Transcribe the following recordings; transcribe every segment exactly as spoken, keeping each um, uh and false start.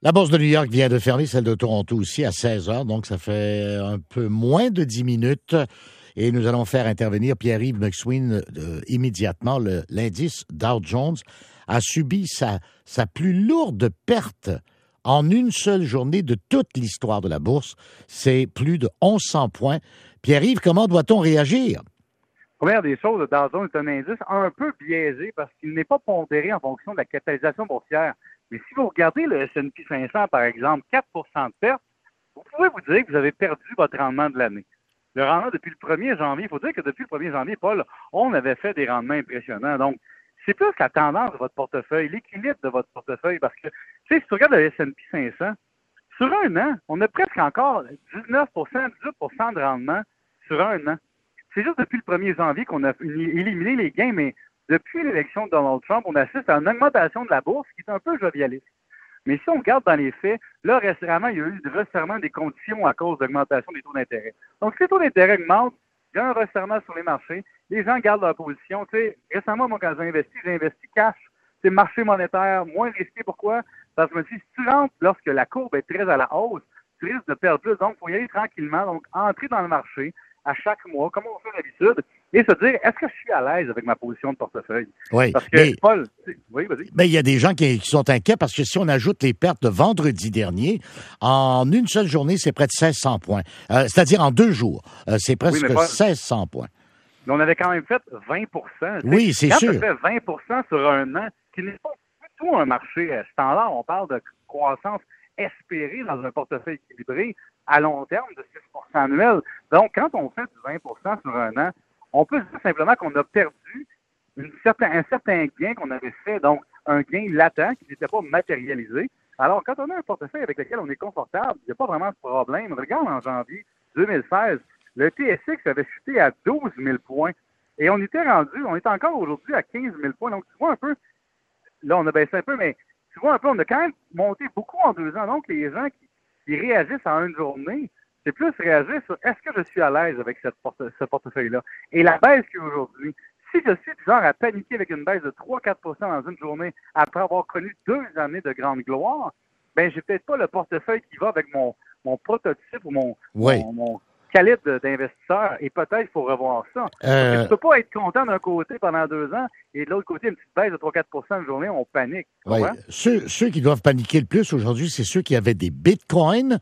La Bourse de New York vient de fermer, celle de Toronto aussi, à seize heures, donc ça fait un peu moins de dix minutes. Et nous allons faire intervenir Pierre-Yves McSween euh, immédiatement. Le, l'indice Dow Jones a subi sa, sa plus lourde perte en une seule journée de toute l'histoire de la bourse. C'est plus de mille cent points. Pierre-Yves, comment doit-on réagir? Première des choses, le Dow Jones est un indice un peu biaisé parce qu'il n'est pas pondéré en fonction de la capitalisation boursière. Mais si vous regardez le S and P cinq cents, par exemple, quatre pour cent de perte, vous pouvez vous dire que vous avez perdu votre rendement de l'année. Le rendement depuis le premier janvier, il faut dire que depuis le premier janvier, Paul, on avait fait des rendements impressionnants. Donc, c'est plus la tendance de votre portefeuille, l'équilibre de votre portefeuille, parce que, tu sais, si tu regardes le S and P cinq cents, sur un an, on a presque encore dix-neuf pour cent, dix-huit pour cent de rendement sur un an. C'est juste depuis le premier janvier qu'on a éliminé les gains, mais depuis l'élection de Donald Trump, on assiste à une augmentation de la bourse qui est un peu jovialiste. Mais si on regarde dans les faits, là, récemment, il y a eu le resserrement des conditions à cause d'augmentation des taux d'intérêt. Donc, si les taux d'intérêt augmentent, il y a un resserrement sur les marchés, les gens gardent leur position. Tu sais, récemment, moi, quand j'ai investi, j'ai investi cash. C'est marché monétaire, moins risqué. Pourquoi? Parce que je me suis dit, si tu rentres lorsque la courbe est très à la hausse, tu risques de perdre plus. Donc, il faut y aller tranquillement. Donc, entrer dans le marché à chaque mois, comme on fait d'habitude, et se dire, est-ce que je suis à l'aise avec ma position de portefeuille? Oui, parce que, mais, Paul, oui, vas-y. Mais il y a des gens qui, qui sont inquiets parce que si on ajoute les pertes de vendredi dernier, en une seule journée, c'est près de mille six cents points. Euh, c'est-à-dire en deux jours, euh, c'est presque oui, Paul, mille six cents points. Mais on avait quand même fait vingt pour cent. Oui, c'est quand sûr. Quand tu fais vingt pour cent sur un an, qui n'est pas du tout un marché standard, on parle de croissance espérée dans un portefeuille équilibré à long terme de six pour cent annuel. Donc, quand on fait du vingt pour cent sur un an, on peut se dire simplement qu'on a perdu une certain, un certain gain qu'on avait fait, donc un gain latent qui n'était pas matérialisé. Alors, quand on a un portefeuille avec lequel on est confortable, il n'y a pas vraiment de problème. Regarde en janvier deux mille seize, le T S X avait chuté à douze mille points et on était rendu, on est encore aujourd'hui à quinze mille points. Donc, tu vois un peu, là, on a baissé un peu, mais tu vois un peu, on a quand même monté beaucoup en deux ans. Donc, les gens qui, qui réagissent en une journée, c'est plus réagir sur est-ce que je suis à l'aise avec cette porte- ce portefeuille-là. Et la baisse qu'il y a aujourd'hui, si je suis du genre à paniquer avec une baisse de trois à quatre pour cent dans une journée après avoir connu deux années de grande gloire, ben j'ai peut-être pas le portefeuille qui va avec mon, mon prototype ou mon, oui. mon, mon calibre d'investisseur. Et peut-être qu'il faut revoir ça. Euh... Tu ne peux pas être content d'un côté pendant deux ans et de l'autre côté, une petite baisse de trois à quatre pour cent une journée, on panique. Oui. Ceux, ceux qui doivent paniquer le plus aujourd'hui, c'est ceux qui avaient des bitcoins,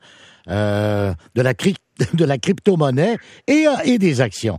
euh, de la, cri- de la crypto-monnaie et, et des actions.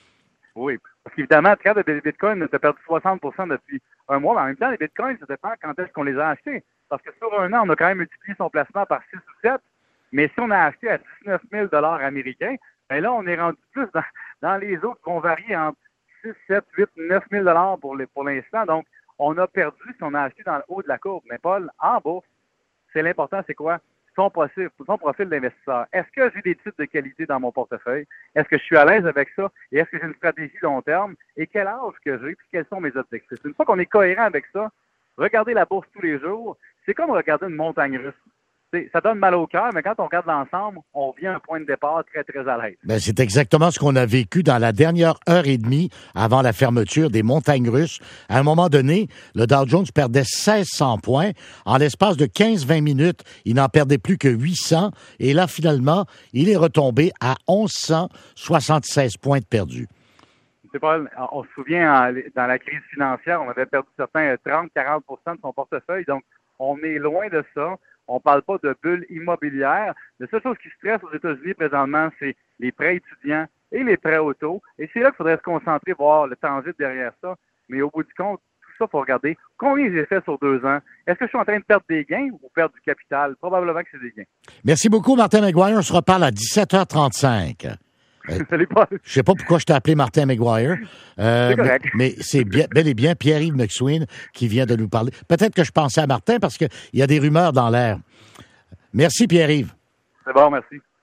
Oui. Parce qu'évidemment, tu regardes les bitcoins, tu as perdu soixante pour cent depuis un mois, mais en même temps, les bitcoins, ça dépend quand est-ce qu'on les a achetés. Parce que sur un an, on a quand même multiplié son placement par six ou sept, mais si on a acheté à dix-neuf mille dollars américains, ben là, on est rendu plus dans, dans les autres qui vont varier entre six, sept, huit, neuf mille dollars pour, les, pour l'instant. Donc, on a perdu si on a acheté dans le haut de la courbe. Mais Paul, en bourse, c'est l'important, c'est quoi? Son profil, son profil d'investisseur. Est-ce que j'ai des titres de qualité dans mon portefeuille? Est-ce que je suis à l'aise avec ça? Et est-ce que j'ai une stratégie long terme? Et quel âge que j'ai? Puis quels sont mes objectifs? Une fois qu'on est cohérent avec ça, regarder la bourse tous les jours, c'est comme regarder une montagne russe. C'est, ça donne mal au cœur, mais quand on regarde l'ensemble, on revient à un point de départ très, très à l'aise. Ben, c'est exactement ce qu'on a vécu dans la dernière heure et demie avant la fermeture des montagnes russes. À un moment donné, le Dow Jones perdait mille six cents points. En l'espace de quinze à vingt minutes, il n'en perdait plus que huit cents. Et là, finalement, il est retombé à mille cent soixante-seize points de perdus. C'est pas, on se souvient, dans la crise financière, on avait perdu certains trente à quarante pour cent de son portefeuille. Donc, on est loin de ça. On parle pas de bulle immobilière. La seule chose qui stresse aux États-Unis présentement, c'est les prêts étudiants et les prêts auto. Et c'est là qu'il faudrait se concentrer, voir le tangible derrière ça. Mais au bout du compte, tout ça, il faut regarder combien j'ai fait sur deux ans. Est-ce que je suis en train de perdre des gains ou perdre du capital? Probablement que c'est des gains. Merci beaucoup, Martin McGuire. On se reparle à dix-sept heures trente-cinq. Euh, Salut, Paul. Je sais pas pourquoi je t'ai appelé Martin McGuire. Euh, c'est correct. Mais, mais c'est bien, bel et bien Pierre-Yves McSween qui vient de nous parler. Peut-être que je pensais à Martin parce qu'il y a des rumeurs dans l'air. Merci, Pierre-Yves. C'est bon, merci.